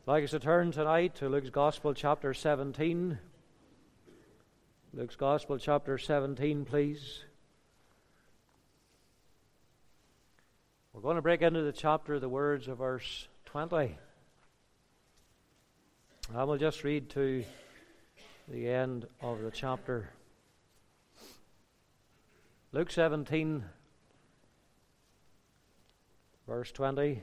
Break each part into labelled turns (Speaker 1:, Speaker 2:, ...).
Speaker 1: I'd like us to turn tonight to Luke's Gospel, chapter 17. Luke's Gospel, chapter 17, please. We're going to break into the chapter, the words of verse 20. I will just read to the end of the chapter. Luke 17, verse 20.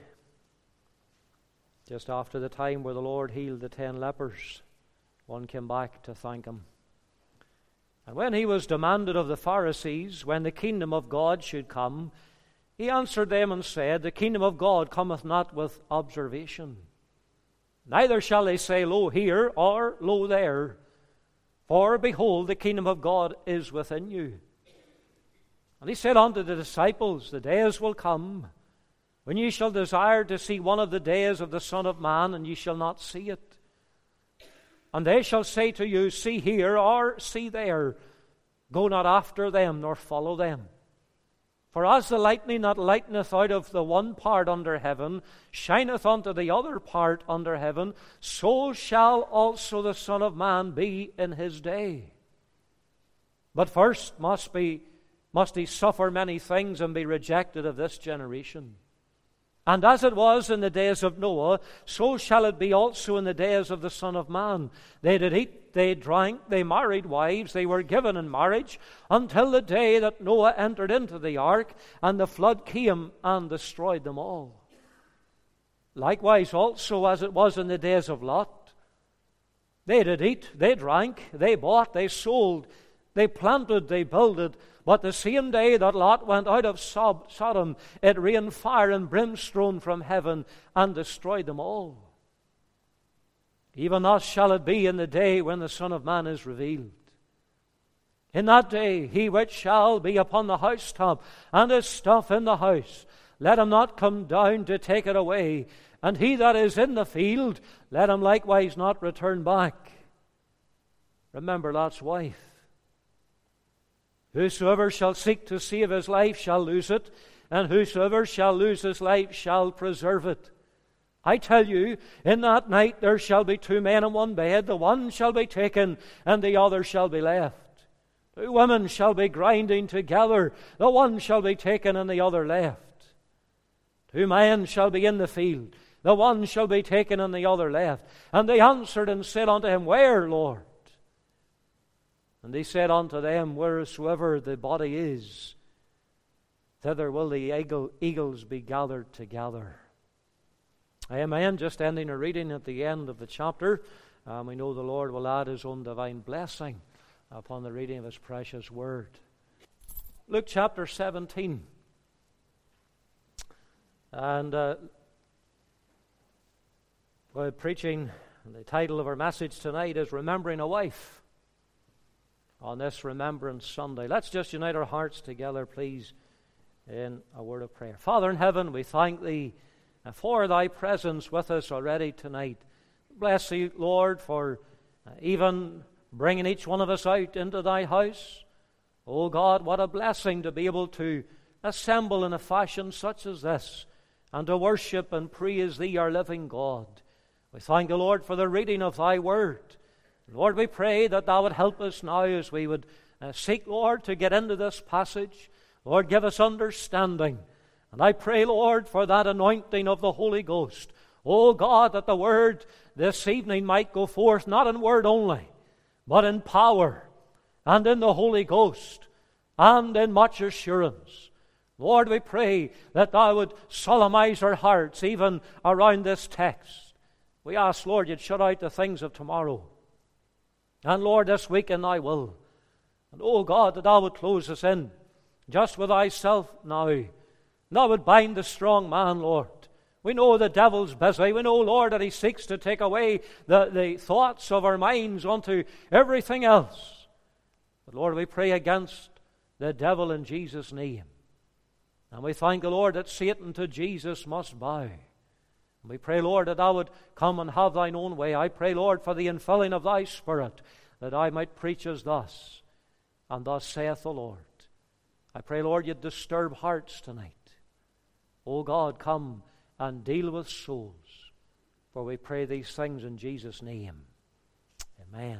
Speaker 1: Just after the time where the Lord healed the 10 lepers, one came back to thank him. And when he was demanded of the Pharisees when the kingdom of God should come, he answered them and said, The kingdom of God cometh not with observation. Neither shall they say, Lo here, or Lo there. For behold, the kingdom of God is within you. And he said unto the disciples, The days will come, when ye shall desire to see one of the days of the Son of Man, and ye shall not see it. And they shall say to you, See here, or see there. Go not after them, nor follow them. For as the lightning that lighteneth out of the one part under heaven shineth unto the other part under heaven, so shall also the Son of Man be in his day. But first must he suffer many things and be rejected of this generation. And as it was in the days of Noah, so shall it be also in the days of the Son of Man. They did eat, they drank, they married wives, they were given in marriage, until the day that Noah entered into the ark, and the flood came and destroyed them all. Likewise also as it was in the days of Lot. They did eat, they drank, they bought, they sold, they planted, they builded. But the same day that Lot went out of Sodom, it rained fire and brimstone from heaven and destroyed them all. Even thus shall it be in the day when the Son of Man is revealed. In that day he which shall be upon the housetop and his stuff in the house, let him not come down to take it away. And he that is in the field, let him likewise not return back. Remember Lot's wife. Whosoever shall seek to save his life shall lose it, and whosoever shall lose his life shall preserve it. I tell you, in that night there shall be 2 men in one bed, the one shall be taken, and the other shall be left. 2 women shall be grinding together, the one shall be taken, and the other left. 2 men shall be in the field, the one shall be taken, and the other left. And they answered and said unto him, Where, Lord? And he said unto them, Wheresoever the body is, thither will the eagles be gathered together. Amen. Just ending a reading at the end of the chapter. We know the Lord will add his own divine blessing upon the reading of his precious word. Luke chapter 17. And we're preaching, the title of our message tonight is Remembering a Wife. On this Remembrance Sunday, let's just unite our hearts together, please, in a word of prayer. Father in heaven, we thank thee for thy presence with us already tonight. Bless thee, Lord, for even bringing each one of us out into thy house. Oh God, what a blessing to be able to assemble in a fashion such as this and to worship and praise thee, our living God. We thank the Lord for the reading of thy word. Lord, we pray that thou would help us now as we would seek, Lord, to get into this passage. Lord, give us understanding. And I pray, Lord, for that anointing of the Holy Ghost. Oh God, that the word this evening might go forth, not in word only, but in power and in the Holy Ghost and in much assurance. Lord, we pray that thou would solemnize our hearts even around this text. We ask, Lord, you'd shut out the things of tomorrow. And Lord, this week in thy will. And oh God, that thou would close us in just with thyself now. And thou would bind the strong man, Lord. We know the devil's busy. We know, Lord, that he seeks to take away the thoughts of our minds onto everything else. But Lord, we pray against the devil in Jesus' name. And we thank the Lord that Satan to Jesus must bow. And we pray, Lord, that thou would come and have thine own way. I pray, Lord, for the infilling of thy Spirit, that I might preach as thus, and thus saith the Lord. I pray, Lord, you'd disturb hearts tonight. O God, come and deal with souls. For we pray these things in Jesus' name. Amen.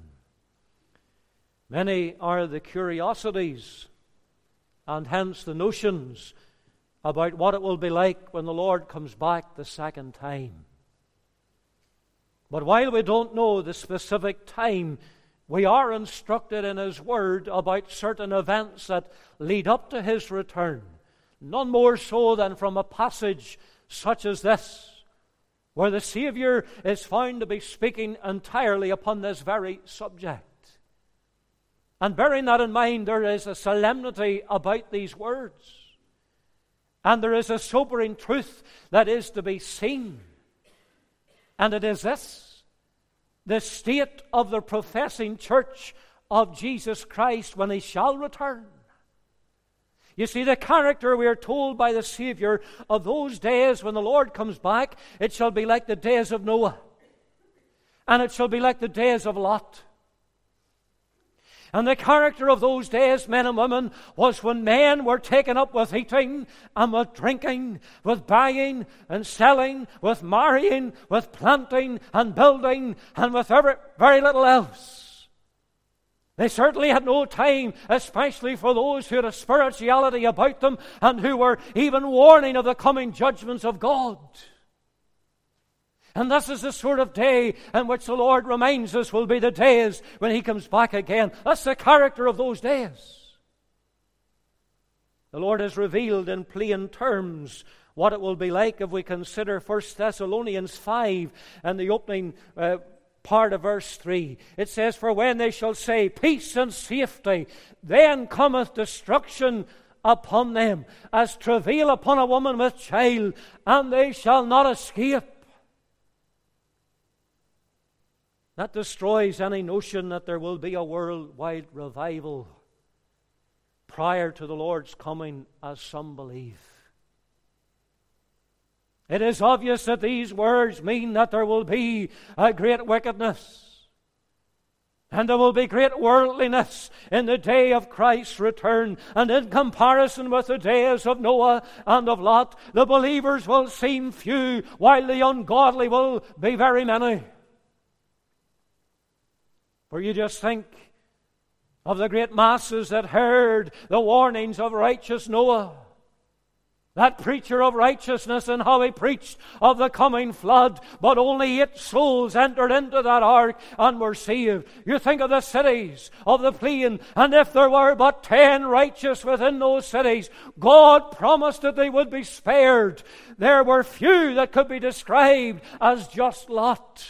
Speaker 1: Many are the curiosities and hence the notions about what it will be like when the Lord comes back the second time. But while we don't know the specific time, we are instructed in His Word about certain events that lead up to His return. None more so than from a passage such as this, where the Savior is found to be speaking entirely upon this very subject. And bearing that in mind, there is a solemnity about these words. And there is a sobering truth that is to be seen. And it is this: the state of the professing church of Jesus Christ when He shall return. You see, the character, we are told by the Savior, of those days when the Lord comes back, it shall be like the days of Noah. And it shall be like the days of Lot. And the character of those days, men and women, was when men were taken up with eating and with drinking, with buying and selling, with marrying, with planting and building, and with very little else. They certainly had no time, especially for those who had a spirituality about them and who were even warning of the coming judgments of God. And this is the sort of day in which the Lord reminds us will be the days when He comes back again. That's the character of those days. The Lord has revealed in plain terms what it will be like if we consider 1 Thessalonians 5 and the opening part of verse 3. It says, "For when they shall say, peace and safety, then cometh destruction upon them, as travail upon a woman with child, and they shall not escape." That destroys any notion that there will be a worldwide revival prior to the Lord's coming, as some believe. It is obvious that these words mean that there will be a great wickedness, and there will be great worldliness in the day of Christ's return. And in comparison with the days of Noah and of Lot, the believers will seem few, while the ungodly will be very many. For you just think of the great masses that heard the warnings of righteous Noah, that preacher of righteousness, and how he preached of the coming flood, but only 8 souls entered into that ark and were saved. You think of the cities of the plain, and if there were but 10 righteous within those cities, God promised that they would be spared. There were few that could be described as just Lot.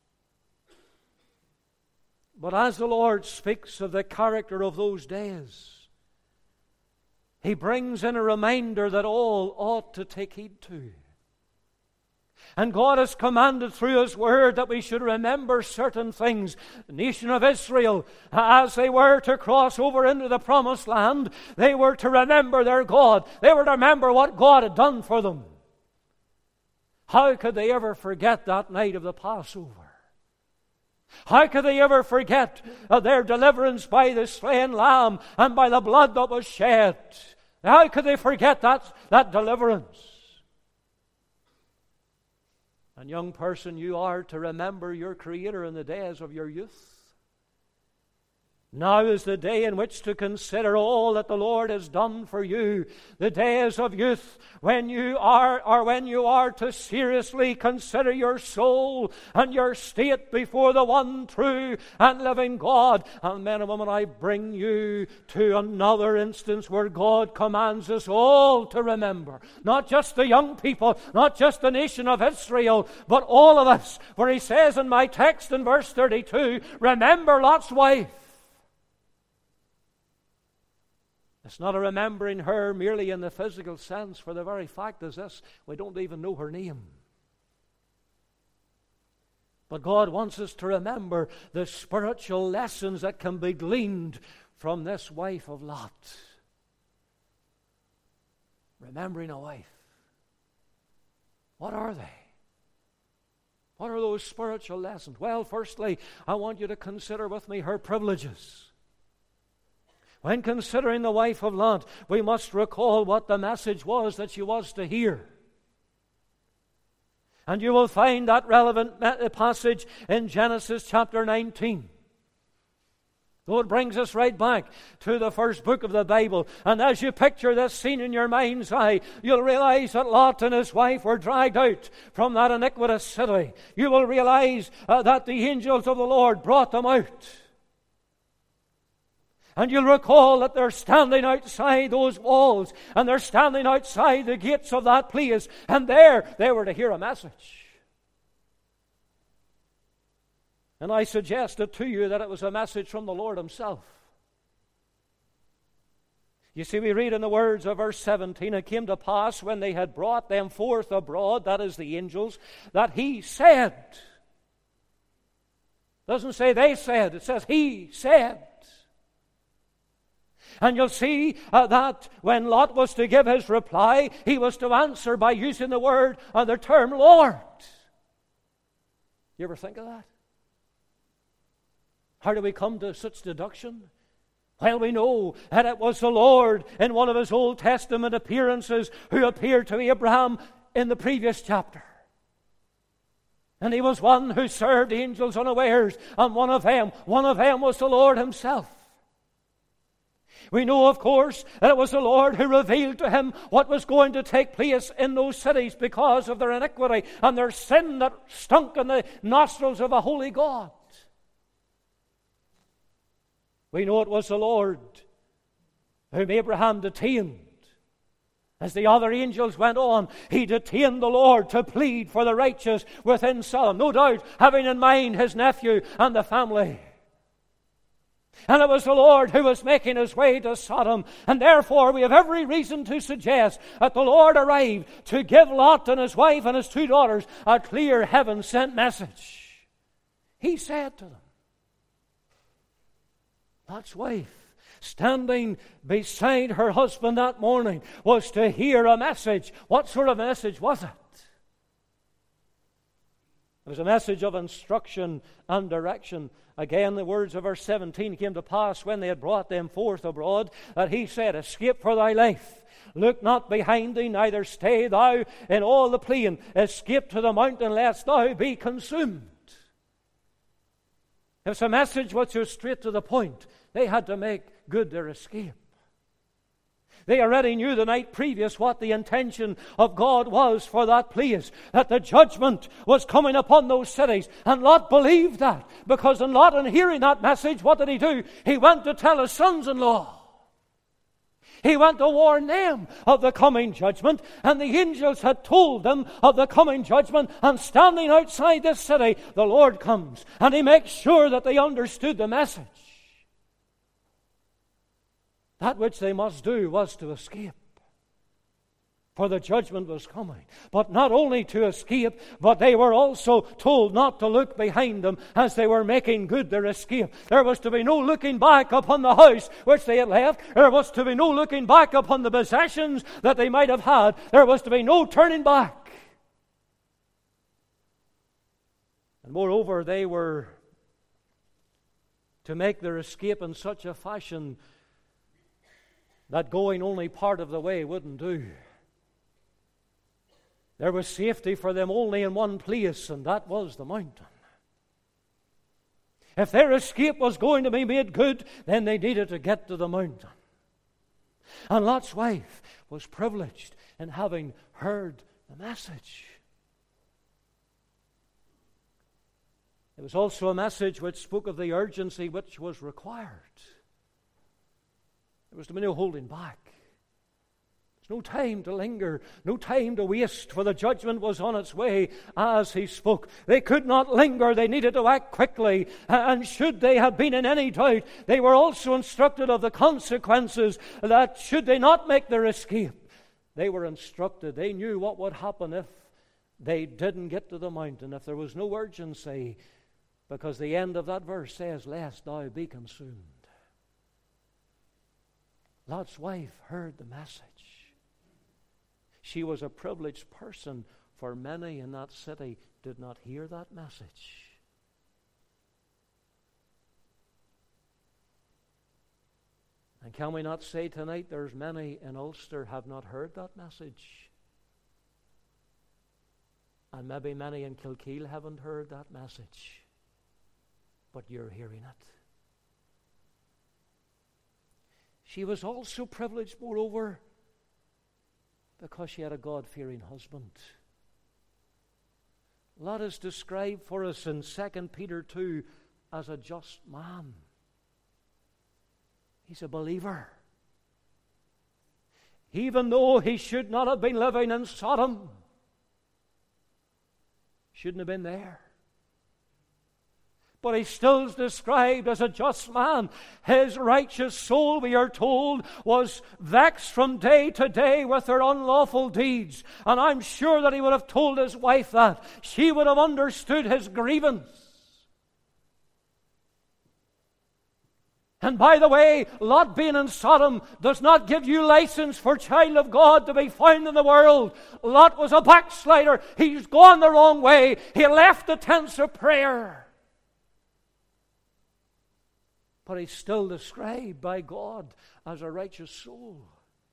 Speaker 1: But as the Lord speaks of the character of those days, He brings in a reminder that all ought to take heed to. And God has commanded through His Word that we should remember certain things. The nation of Israel, as they were to cross over into the promised land, they were to remember their God. They were to remember what God had done for them. How could they ever forget that night of the Passover? How could they ever forget their deliverance by the slain lamb and by the blood that was shed? How could they forget that deliverance? And young person, you are to remember your Creator in the days of your youth. Now is the day in which to consider all that the Lord has done for you. The days of youth when you are to seriously consider your soul and your state before the one true and living God. And men and women, I bring you to another instance where God commands us all to remember. Not just the young people, not just the nation of Israel, but all of us. For He says in my text in verse 32, remember Lot's wife. It's not a remembering her merely in the physical sense, for the very fact is this: we don't even know her name. But God wants us to remember the spiritual lessons that can be gleaned from this wife of Lot. Remembering a wife. What are they? What are those spiritual lessons? Well, firstly, I want you to consider with me her privileges. When considering the wife of Lot, we must recall what the message was that she was to hear. And you will find that relevant passage in Genesis chapter 19. So it brings us right back to the first book of the Bible. And as you picture this scene in your mind's eye, you'll realize that Lot and his wife were dragged out from that iniquitous city. You will realize that the angels of the Lord brought them out. And you'll recall that they're standing outside those walls, and they're standing outside the gates of that place, and there they were to hear a message. And I suggested to you that it was a message from the Lord Himself. You see, we read in the words of verse 17, it came to pass when they had brought them forth abroad, that is the angels, that He said. It doesn't say they said, it says He said. And you'll see that when Lot was to give his reply, he was to answer by using the word or the term Lord. You ever think of that? How do we come to such deduction? Well, we know that it was the Lord in one of His Old Testament appearances who appeared to Abraham in the previous chapter. And He was one who served angels unawares, and one of them was the Lord Himself. We know, of course, that it was the Lord who revealed to him what was going to take place in those cities because of their iniquity and their sin that stunk in the nostrils of a holy God. We know it was the Lord whom Abraham detained. As the other angels went on, he detained the Lord to plead for the righteous within Sodom, no doubt having in mind his nephew and the family. And it was the Lord who was making His way to Sodom. And therefore we have every reason to suggest that the Lord arrived to give Lot and his wife and his 2 daughters a clear heaven-sent message. He said to them, Lot's wife, standing beside her husband that morning, was to hear a message. What sort of message was it? It was a message of instruction and direction. Again, the words of verse 17 came to pass when they had brought them forth abroad, that He said, Escape for thy life. Look not behind thee, neither stay thou in all the plain. Escape to the mountain, lest thou be consumed. It's a message which was straight to the point. They had to make good their escape. They already knew the night previous what the intention of God was for that place, that the judgment was coming upon those cities. And Lot believed that, because in Lot, in hearing that message, what did he do? He went to tell his sons-in-law. He went to warn them of the coming judgment, and the angels had told them of the coming judgment. And standing outside this city, the Lord comes, and He makes sure that they understood the message. That which they must do was to escape, for the judgment was coming. But not only to escape, but they were also told not to look behind them as they were making good their escape. There was to be no looking back upon the house which they had left. There was to be no looking back upon the possessions that they might have had. There was to be no turning back. And moreover, they were to make their escape in such a fashion that going only part of the way wouldn't do. There was safety for them only in one place, and that was the mountain. If their escape was going to be made good, then they needed to get to the mountain. And Lot's wife was privileged in having heard the message. It was also a message which spoke of the urgency which was required. There was to be no holding back. There's no time to linger, no time to waste, for the judgment was on its way as He spoke. They could not linger, they needed to act quickly. And should they have been in any doubt, they were also instructed of the consequences, that should they not make their escape, they were instructed. They knew what would happen if they didn't get to the mountain, if there was no urgency, because the end of that verse says, lest thou be consumed. Lot's wife heard the message. She was a privileged person, for many in that city did not hear that message. And can we not say tonight there's many in Ulster have not heard that message? And maybe many in Kilkeel haven't heard that message, but you're hearing it. She was also privileged, moreover, because she had a God-fearing husband. Lot is described for us in 2 Peter 2 as a just man. He's a believer. Even though he should not have been living in Sodom, shouldn't have been there, but he still is described as a just man. His righteous soul, we are told, was vexed from day to day with their unlawful deeds. And I'm sure that he would have told his wife that. She would have understood his grievance. And by the way, Lot being in Sodom does not give you license for child of God to be found in the world. Lot was a backslider. He's gone the wrong way. He left the tents of prayer. But he's still described by God as a righteous soul.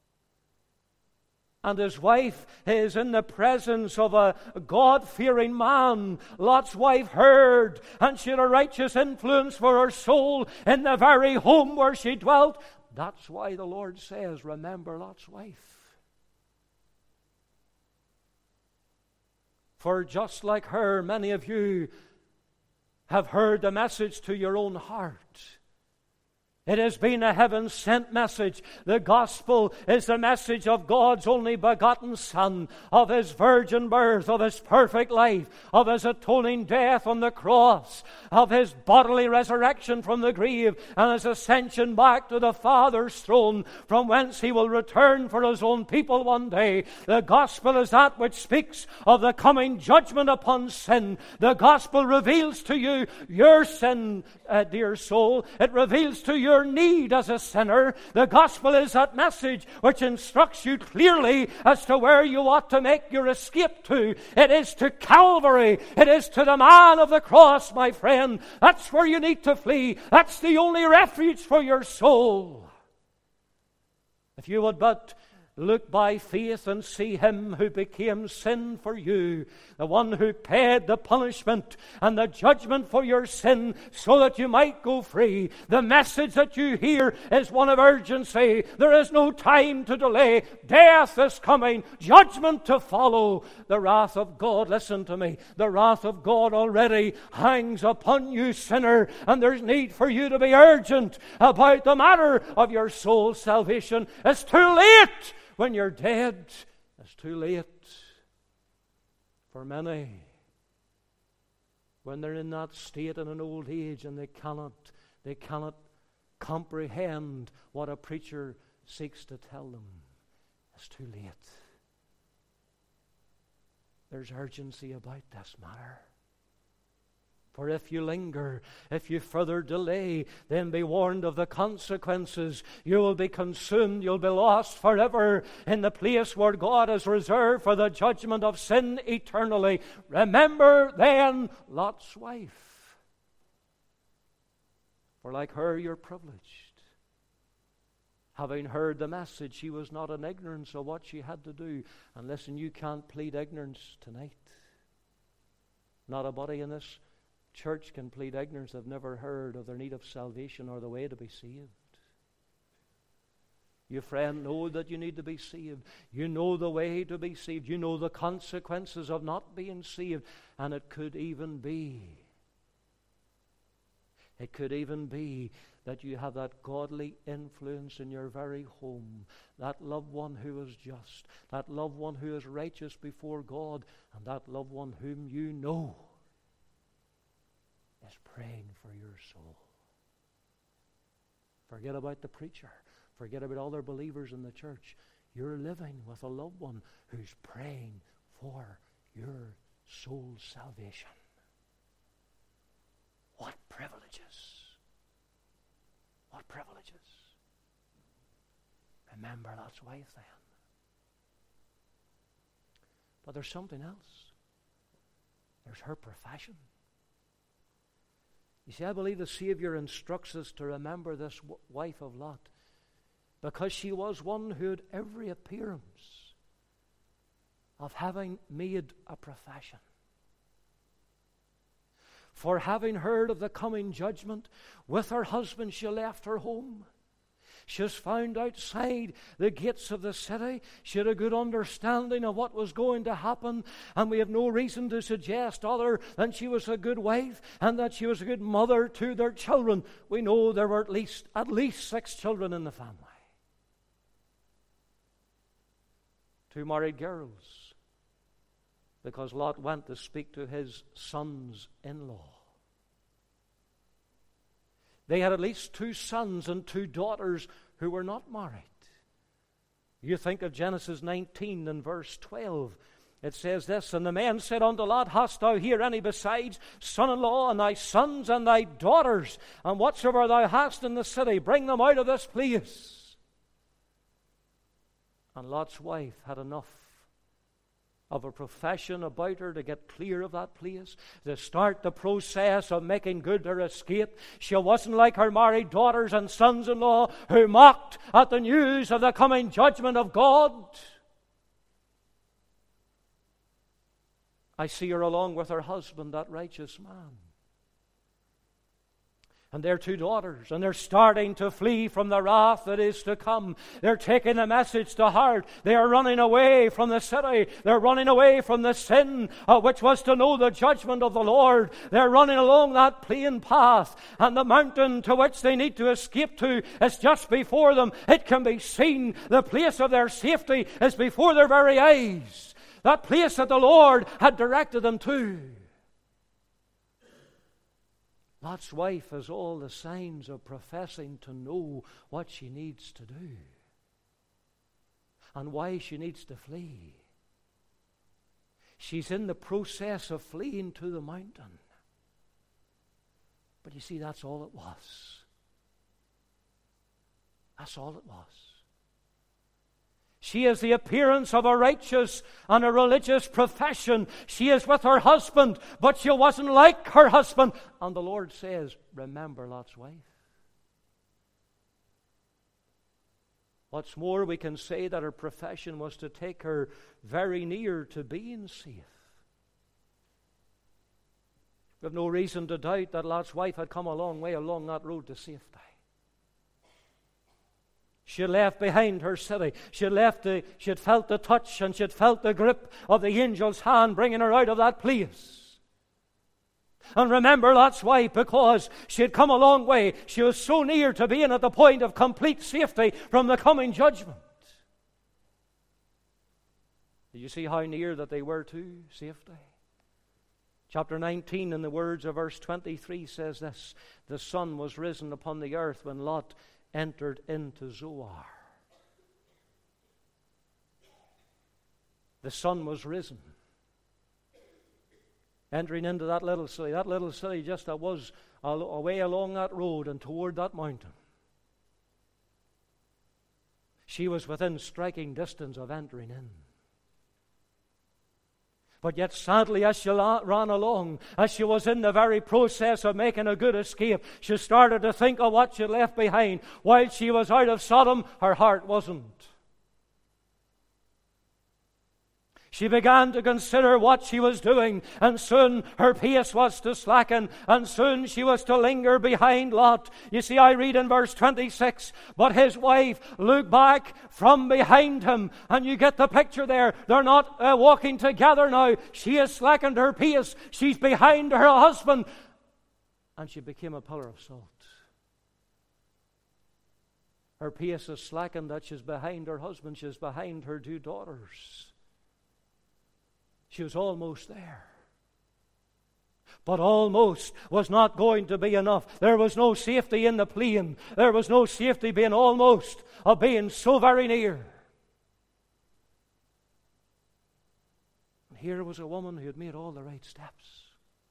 Speaker 1: And his wife is in the presence of a God-fearing man. Lot's wife heard, and she had a righteous influence for her soul in the very home where she dwelt. That's why the Lord says, remember Lot's wife. For just like her, many of you have heard the message to your own heart. It has been a heaven-sent message. The gospel is the message of God's only begotten Son, of His virgin birth, of His perfect life, of His atoning death on the cross, of His bodily resurrection from the grave, and His ascension back to the Father's throne, from whence He will return for His own people one day. The gospel is that which speaks of the coming judgment upon sin. The gospel reveals to you your sin, dear soul. It reveals to you your need as a sinner. The gospel is that message which instructs you clearly as to where you ought to make your escape to. It is to Calvary. It is to the man of the cross, my friend. That's where you need to flee. That's the only refuge for your soul. If you would but look by faith and see Him who became sin for you, the one who paid the punishment and the judgment for your sin so that you might go free. The message that you hear is one of urgency. There is no time to delay. Death is coming, judgment to follow. The wrath of God, listen to me, the wrath of God already hangs upon you, sinner, and there's need for you to be urgent about the matter of your soul's salvation. It's too late. When you're dead, it's too late for many. When they're in that state in an old age and they cannot comprehend what a preacher seeks to tell them, it's too late. There's urgency about this matter. For if you linger, if you further delay, then be warned of the consequences. You will be consumed, you'll be lost forever in the place where God has reserved for the judgment of sin eternally. Remember then Lot's wife. For like her, you're privileged. Having heard the message, she was not in ignorance of what she had to do. And listen, you can't plead ignorance tonight. Not a body in this church can plead ignorance. They've never heard of their need of salvation or the way to be saved. You, friend, know that you need to be saved. You know the way to be saved. You know the consequences of not being saved. And it could even be that you have that godly influence in your very home, that loved one who is just, that loved one who is righteous before God, and that loved one whom you know is praying for your soul. Forget about the preacher. Forget about other believers in the church. You're living with a loved one who's praying for your soul's salvation. What privileges! What privileges! Remember Lot's wife then. But there's something else. There's her profession. You see, I believe the Savior instructs us to remember this wife of Lot because she was one who had every appearance of having made a profession. For having heard of the coming judgment, with her husband she left her home. She was found outside the gates of the city. She had a good understanding of what was going to happen, and we have no reason to suggest other than she was a good wife and that she was a good mother to their children. We know there were at least 6 children in the family. 2 married girls, because Lot went to speak to his sons-in-law. They had at least 2 sons and 2 daughters who were not married. You think of Genesis 19 and verse 12. It says this, "And the men said unto Lot, Hast thou here any besides son-in-law, and thy sons and thy daughters? And whatsoever thou hast in the city, bring them out of this place." And Lot's wife had enough of a profession about her to get clear of that place, to start the process of making good her escape. She wasn't like her married daughters and sons-in-law who mocked at the news of the coming judgment of God. I see her along with her husband, that righteous man, and their 2 daughters, and they're starting to flee from the wrath that is to come. They're taking the message to heart. They are running away from the city. They're running away from the sin which was to know the judgment of the Lord. They're running along that plain path, and the mountain to which they need to escape to is just before them. It can be seen. The place of their safety is before their very eyes. That place that the Lord had directed them to. Lot's wife has all the signs of professing to know what she needs to do and why she needs to flee. She's in the process of fleeing to the mountain. But you see, that's all it was. That's all it was. She has the appearance of a righteous and a religious profession. She is with her husband, but she wasn't like her husband. And the Lord says, remember Lot's wife. What's more, we can say that her profession was to take her very near to being safe. We have no reason to doubt that Lot's wife had come a long way along that road to safety. She had left behind her city. She had felt the touch and she had felt the grip of the angel's hand bringing her out of that place. And remember Lot's wife, because she had come a long way. She was so near to being at the point of complete safety from the coming judgment. Did you see how near that they were to safety? Chapter 19, in the words of verse 23, says this: "The sun was risen upon the earth when Lot entered into Zoar." The sun was risen, entering into that little city. That little city just that was away along that road and toward that mountain. She was within striking distance of entering in. But yet sadly, as she ran along, as she was in the very process of making a good escape, she started to think of what she left behind. While she was out of Sodom, her heart wasn't. She began to consider what she was doing, and soon her pace was to slacken, and soon she was to linger behind Lot. You see, I read in verse 26, "But his wife looked back from behind him," and you get the picture there. They're not walking together now. She has slackened her pace. She's behind her husband, and she became a pillar of salt. Her pace is slackened that she's behind her husband. She's behind her 2 daughters. She was almost there. But almost was not going to be enough. There was no safety in the plain. There was no safety being almost, of being so very near. And here was a woman who had made all the right steps.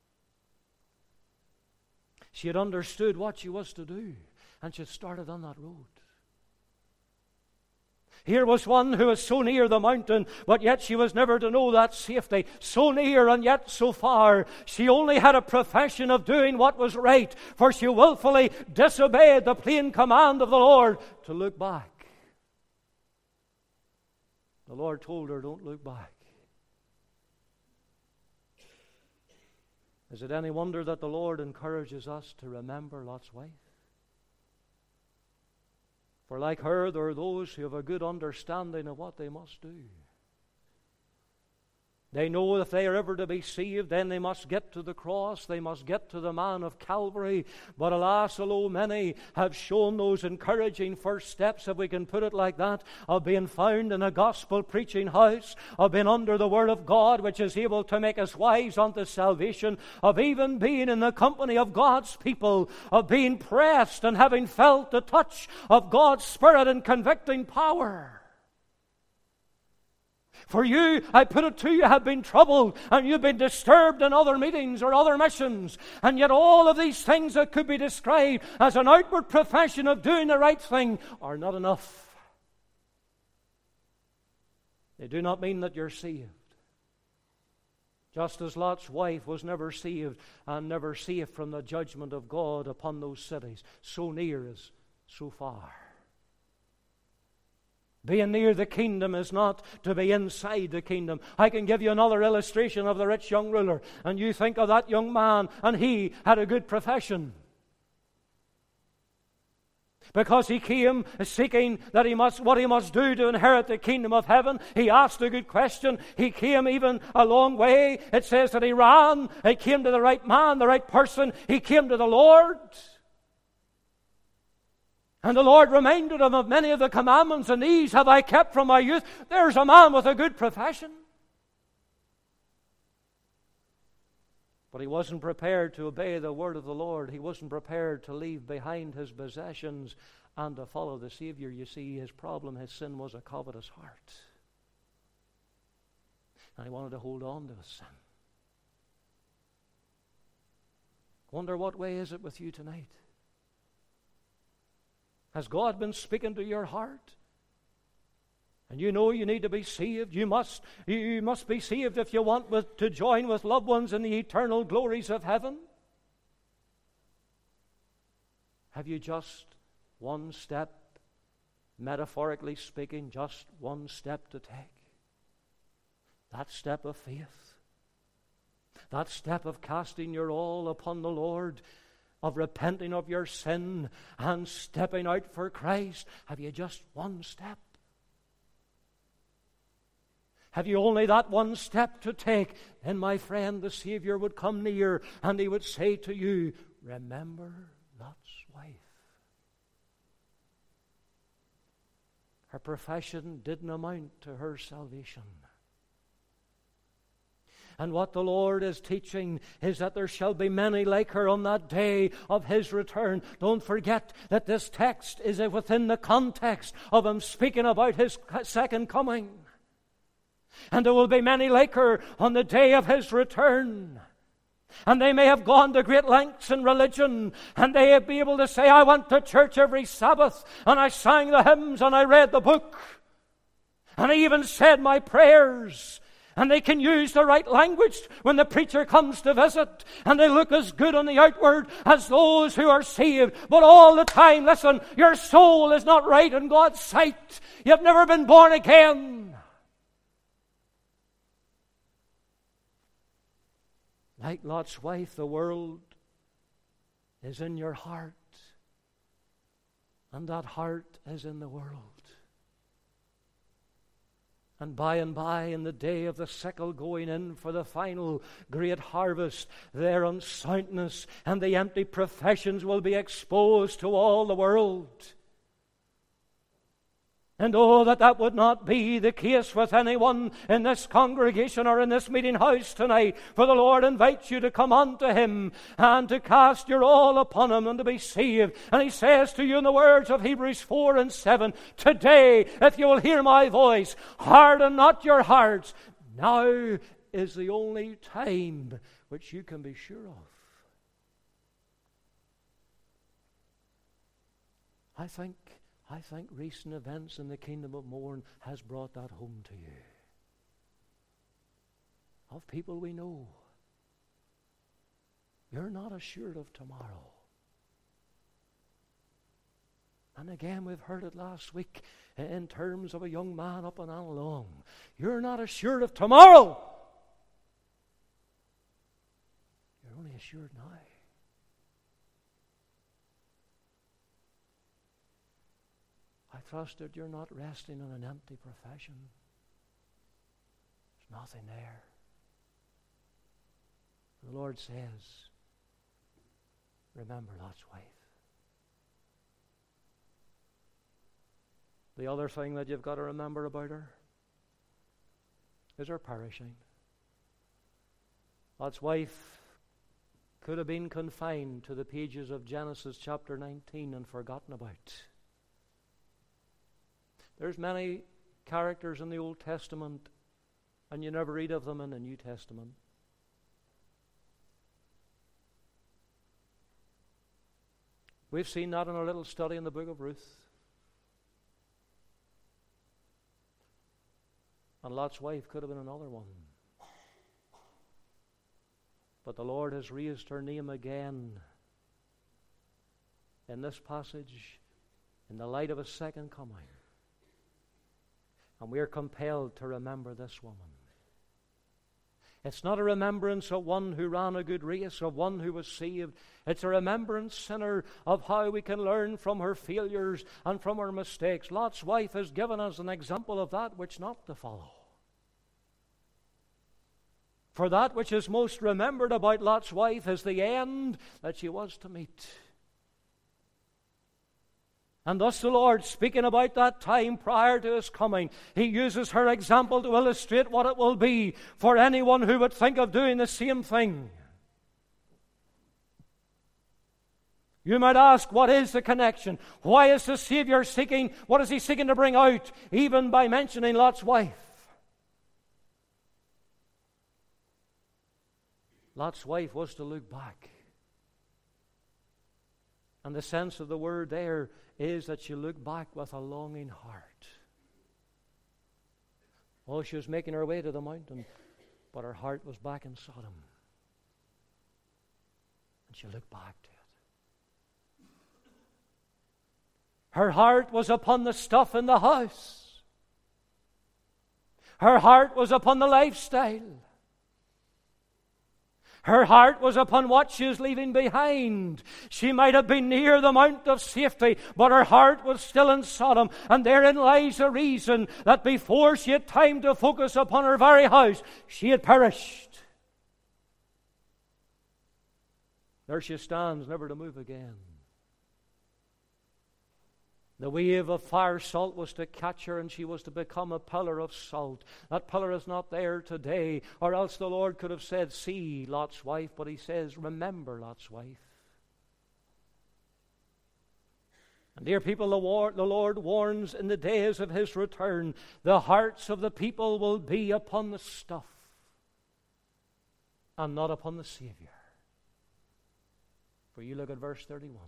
Speaker 1: She had understood what she was to do, and she had started on that road. Here was one who was so near the mountain, but yet she was never to know that safety. So near and yet so far. She only had a profession of doing what was right, for she willfully disobeyed the plain command of the Lord to look back. The Lord told her, don't look back. Is it any wonder that the Lord encourages us to remember Lot's wife? For like her, there are those who have a good understanding of what they must do. They know if they are ever to be saved, then they must get to the cross, they must get to the man of Calvary. But alas, although many have shown those encouraging first steps, if we can put it like that, of being found in a gospel preaching house, of being under the Word of God, which is able to make us wise unto salvation, of even being in the company of God's people, of being pressed and having felt the touch of God's Spirit and convicting power. For you, I put it to you, have been troubled and you've been disturbed in other meetings or other missions. And yet all of these things that could be described as an outward profession of doing the right thing are not enough. They do not mean that you're saved. Just as Lot's wife was never saved and never safe from the judgment of God upon those cities, so near is so far. Being near the kingdom is not to be inside the kingdom. I can give you another illustration of the rich young ruler. And you think of that young man, and he had a good profession. Because he came seeking that what he must do to inherit the kingdom of heaven. He asked a good question. He came even a long way. It says that he ran. He came to the right man, the right person. He came to the Lord. And the Lord reminded him of many of the commandments, and these have I kept from my youth. There's a man with a good profession. But he wasn't prepared to obey the word of the Lord. He wasn't prepared to leave behind his possessions and to follow the Savior. You see, his problem, his sin, was a covetous heart. And he wanted to hold on to his sin. Wonder what way is it with you tonight? Has God been speaking to your heart? And you know you need to be saved. You must be saved if you want to join with loved ones in the eternal glories of heaven. Have you just one step, metaphorically speaking, just one step to take? That step of faith. That step of casting your all upon the Lord, of repenting of your sin and stepping out for Christ. Have you just one step? Have you only that one step to take? Then, my friend, the Savior would come near and he would say to you, remember Lot's wife. Her profession didn't amount to her salvation. And what the Lord is teaching is that there shall be many like her on that day of His return. Don't forget that this text is within the context of Him speaking about His second coming. And there will be many like her on the day of His return. And they may have gone to great lengths in religion, and they may be able to say, I went to church every Sabbath, and I sang the hymns, and I read the book, and I even said my prayers. And they can use the right language when the preacher comes to visit. And they look as good on the outward as those who are saved. But all the time, listen, your soul is not right in God's sight. You've never been born again. Like Lot's wife, the world is in your heart. And that heart is in the world. And by, in the day of the sickle going in for the final great harvest, their unsoundness and the empty professions will be exposed to all the world. And oh, that would not be the case with anyone in this congregation or in this meeting house tonight. For the Lord invites you to come unto Him and to cast your all upon Him and to be saved. And He says to you in the words of Hebrews 4 and 7, today, if you will hear my voice, harden not your hearts. Now is the only time which you can be sure of. I think recent events in the kingdom of Mourne has brought that home to you. Of people we know. You're not assured of tomorrow. And again, we've heard it last week in terms of a young man up in Annalong. You're not assured of tomorrow. You're assured now. I trust that you're not resting on an empty profession. There's nothing there. The Lord says, remember Lot's wife. The other thing that you've got to remember about her is her perishing. Lot's wife could have been confined to the pages of Genesis chapter 19 and forgotten about. There's many characters in the Old Testament, and you never read of them in the New Testament. We've seen that in our little study in the book of Ruth. And Lot's wife could have been another one. But the Lord has raised her name again in this passage in the light of His second coming. And we are compelled to remember this woman. It's not a remembrance of one who ran a good race, of one who was saved. It's a remembrance, sinner, of how we can learn from her failures and from her mistakes. Lot's wife has given us an example of that which not to follow. For that which is most remembered about Lot's wife is the end that she was to meet. And thus the Lord, speaking about that time prior to His coming, He uses her example to illustrate what it will be for anyone who would think of doing the same thing. You might ask, what is the connection? Why is the Savior seeking, what is He seeking to bring out, even by mentioning Lot's wife? Lot's wife was to look back. And the sense of the word there is that she looked back with a longing heart. Oh, she was making her way to the mountain, but her heart was back in Sodom. And she looked back to it. Her heart was upon the stuff in the house. Her heart was upon the lifestyle. Her heart was upon what she was leaving behind. She might have been near the mount of safety, but her heart was still in Sodom. And therein lies a reason that before she had time to focus upon her very house, she had perished. There she stands, never to move again. The wave of fire salt was to catch her, and she was to become a pillar of salt. That pillar is not there today, or else the Lord could have said, see Lot's wife, but He says, remember Lot's wife. And dear people, the Lord warns in the days of His return, the hearts of the people will be upon the stuff and not upon the Savior. For you look at verse 31.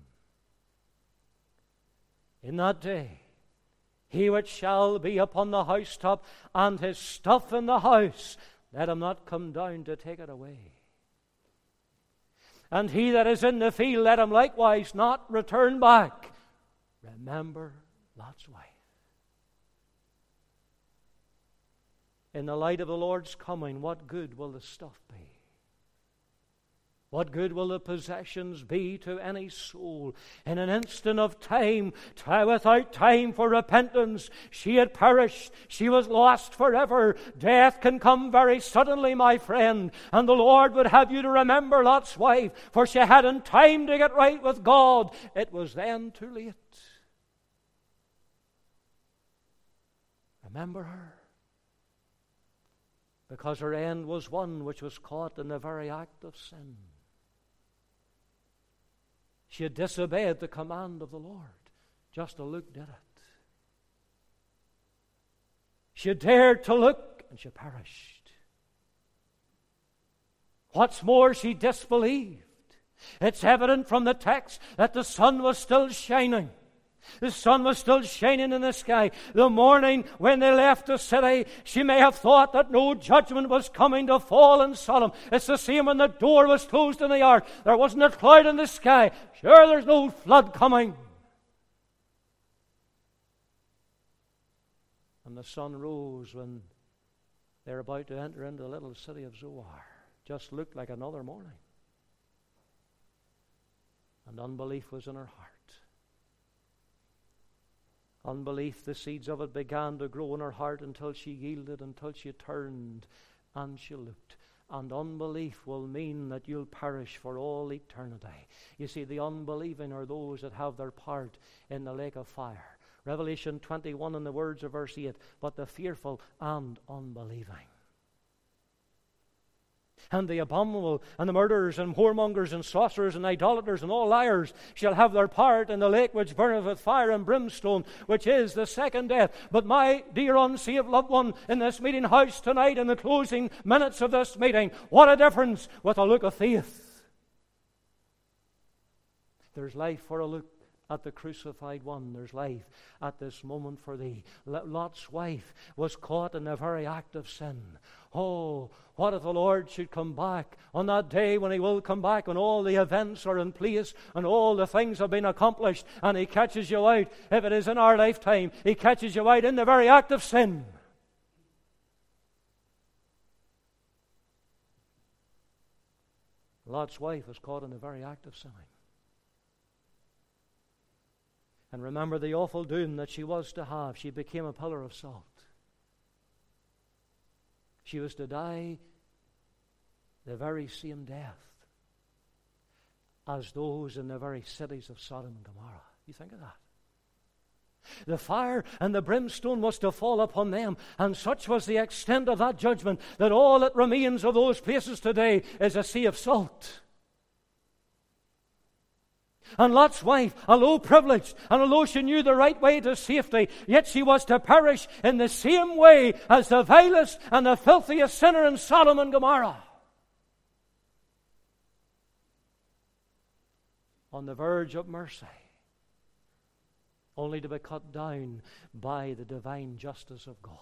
Speaker 1: In that day, he which shall be upon the housetop and his stuff in the house, let him not come down to take it away. And he that is in the field, let him likewise not return back. Remember Lot's wife. In the light of the Lord's coming, what good will the stuff be? What good will the possessions be to any soul? In an instant of time, without time for repentance, she had perished. She was lost forever. Death can come very suddenly, my friend. And the Lord would have you to remember Lot's wife, for she hadn't time to get right with God. It was then too late. Remember her. Because her end was one which was caught in the very act of sin. She had disobeyed the command of the Lord. Just a look did it. She dared to look, and she perished. What's more, she disbelieved. It's evident from the text that the sun was still shining. The sun was still shining in the sky. The morning when they left the city, she may have thought that no judgment was coming to fall in Sodom. It's the same when the door was closed in the ark. There wasn't a cloud in the sky. Sure, there's no flood coming. And the sun rose when they're about to enter into the little city of Zoar. Just looked like another morning. And unbelief was in her heart. Unbelief, the seeds of it began to grow in her heart until she yielded, until she turned and she looked. And unbelief will mean that you'll perish for all eternity. You see, the unbelieving are those that have their part in the lake of fire. Revelation 21 in the words of verse 8, but the fearful and unbelieving, and the abominable, and the murderers, and whoremongers, and sorcerers, and idolaters, and all liars shall have their part in the lake which burneth with fire and brimstone, which is the second death. But my dear unsaved loved one in this meeting house tonight, in the closing minutes of this meeting, what a difference with a look of faith. There's life for a look at the crucified one. There's life at this moment for thee. Lot's wife was caught in the very act of sin. Oh, what if the Lord should come back on that day when He will come back, when all the events are in place and all the things have been accomplished, and He catches you out, if it is in our lifetime, He catches you out in the very act of sin. Lot's wife was caught in the very act of sinning. And remember the awful doom that she was to have. She became a pillar of salt. She was to die the very same death as those in the very cities of Sodom and Gomorrah. You think of that? The fire and the brimstone was to fall upon them, and such was the extent of that judgment that all that remains of those places today is a sea of salt. And Lot's wife, although privileged, and although she knew the right way to safety, yet she was to perish in the same way as the vilest and the filthiest sinner in Sodom and Gomorrah. On the verge of mercy, only to be cut down by the divine justice of God.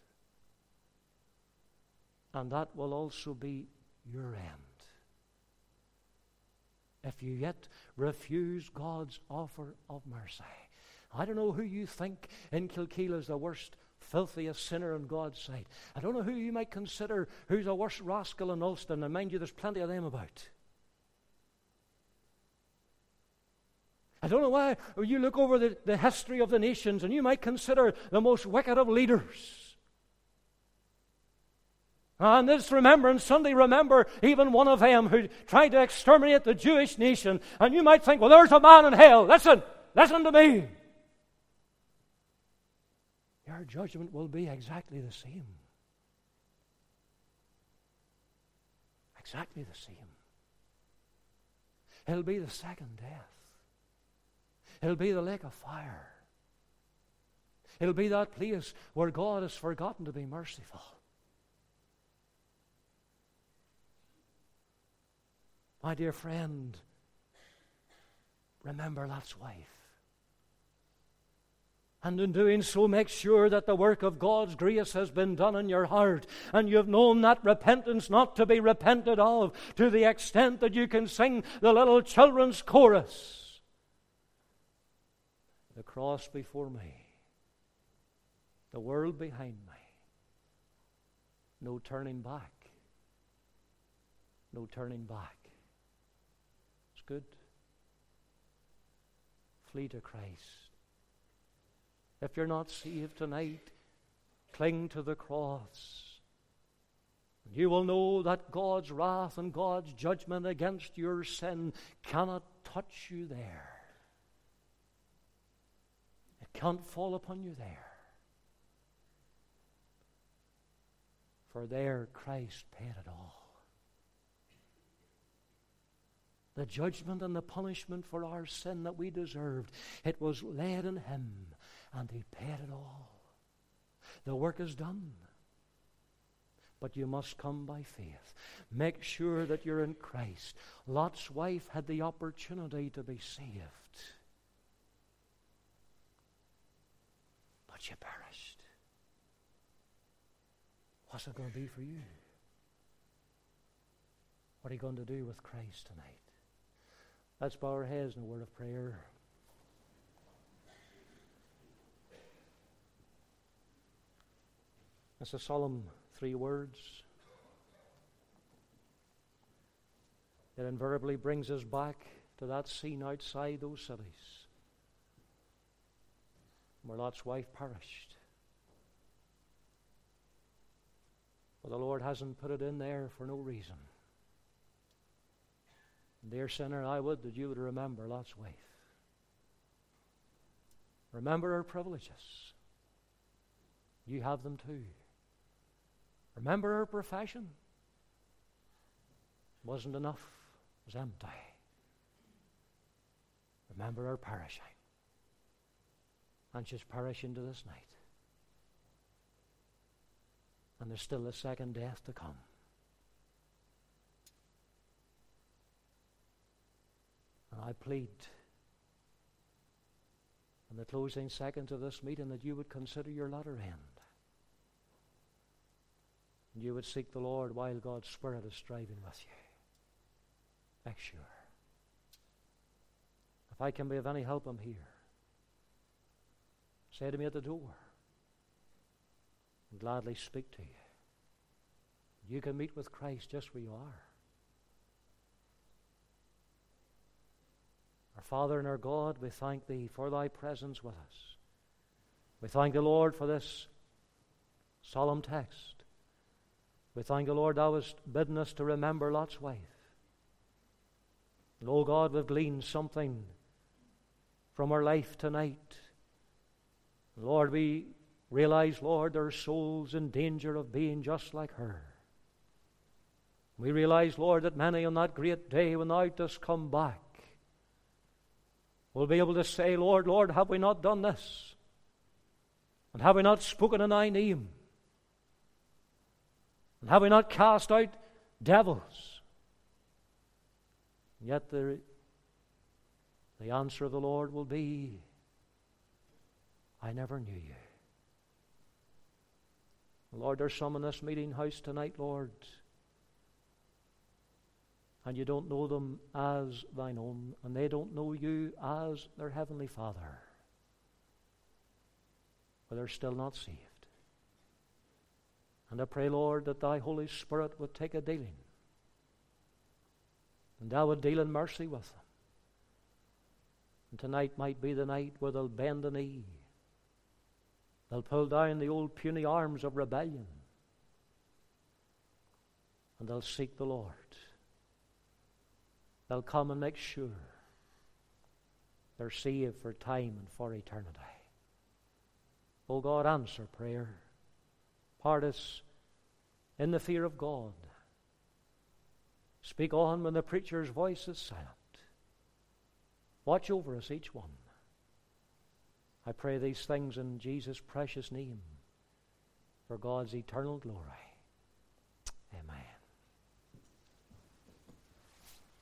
Speaker 1: And that will also be your end, if you yet refuse God's offer of mercy. I don't know who you think in Kilkeel is the worst, filthiest sinner in God's sight. I don't know who you might consider who's the worst rascal in Ulster, and mind you, there's plenty of them about. I don't know why you look over the history of the nations, and you might consider the most wicked of leaders. And this Remembrance Sunday, remember even one of them who tried to exterminate the Jewish nation. And you might think, well, there's a man in hell. Listen to me. Your judgment will be exactly the same. Exactly the same. It'll be the second death. It'll be the lake of fire. It'll be that place where God has forgotten to be merciful. My dear friend, remember Lot's wife. And in doing so, make sure that the work of God's grace has been done in your heart, and you've known that repentance not to be repented of, to the extent that you can sing the little children's chorus. The cross before me, the world behind me. No turning back. No turning back. It's good. Flee to Christ. If you're not saved tonight, cling to the cross. You will know that God's wrath and God's judgment against your sin cannot touch you there. It can't fall upon you there. For there Christ paid it all. The judgment and the punishment for our sin that we deserved, it was laid in Him, and He paid it all. The work is done. But you must come by faith. Make sure that you're in Christ. Lot's wife had the opportunity to be saved, but she perished. What's it going to be for you? What are you going to do with Christ tonight? Let's bow our heads in a word of prayer. It's a solemn 3 words. It invariably brings us back to that scene outside those cities where Lot's wife perished. But the Lord hasn't put it in there for no reason. Dear sinner, I would that you would remember Lot's wife. Remember her privileges. You have them too. Remember her profession. It wasn't enough. It was empty. Remember her perishing. And she's perishing to this night. And there's still a second death to come. And I plead in the closing seconds of this meeting that you would consider your latter end. And you would seek the Lord while God's Spirit is striving with you. Make sure. If I can be of any help, I'm here. Say to me at the door. And gladly speak to you. You can meet with Christ just where you are. Our Father and our God, we thank Thee for Thy presence with us. We thank the Lord for this solemn text. We thank the Lord Thou hast bidden us to remember Lot's wife. And oh God, we've gleaned something from her life tonight. Lord, we realize, Lord, there are souls in danger of being just like her. We realize, Lord, that many on that great day when Thou dost come back will be able to say, Lord, Lord, have we not done this? And have we not spoken in Thy name? And have we not cast out devils? And yet the answer of the Lord will be, I never knew you. Lord, there's some in this meeting house tonight, Lord, and you don't know them as Thine own, and they don't know you as their Heavenly Father. But they're still not saved. And I pray, Lord, that Thy Holy Spirit would take a dealing, and Thou would deal in mercy with them. And tonight might be the night where they'll bend the knee. They'll pull down the old puny arms of rebellion. And they'll seek the Lord. They'll come and make sure they're saved for time and for eternity. Oh God, answer prayer. Part us in the fear of God. Speak on when the preacher's voice is silent. Watch over us, each one. I pray these things in Jesus' precious name for God's eternal glory.